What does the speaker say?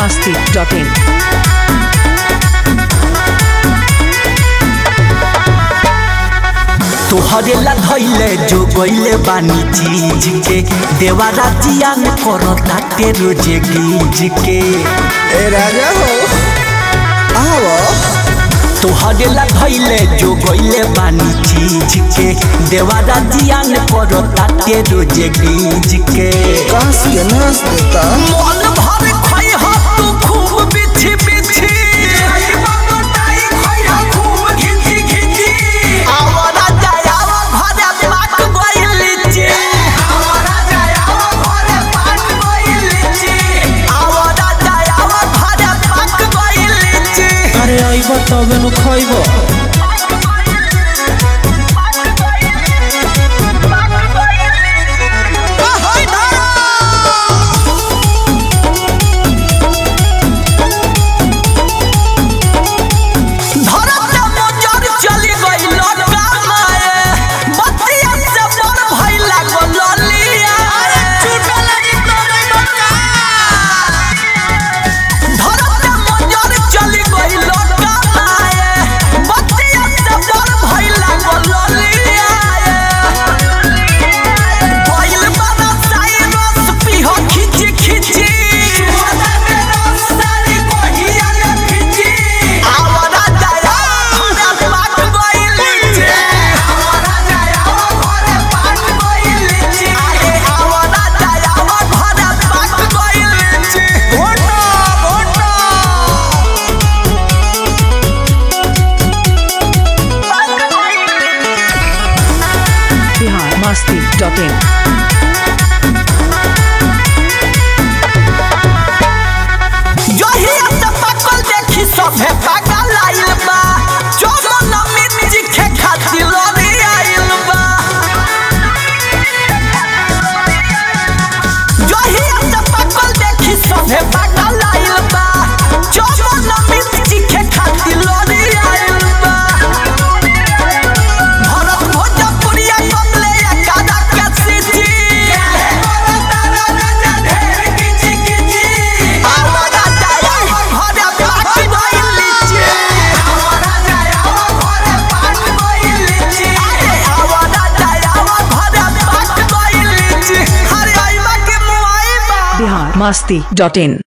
biharmasti.in तोहरे ला धइले जो गइले बानी चीज के देवारा जियान करता के रोजे गीज के ए राजा हो आओ तोहरे ला धइले जो गइले बानी चीज के देवारा जियान करता के रोजे गीज के काश के नाच देता मन भर खई हो तू खूब बिछी बिछी तबे नु खइबो biharmasti.in जहिया से पकल देखी सभे पागल आइल बा चोमन मिर्ची खे खातिर लड़ी आइल बा जहिया से पकल देखी सभे पागल आइल बा चोमन मिर्ची खे खातिर लड़ी आइल बा भरत भोजपुरिया कमले कादा के सिटी biharmasti.in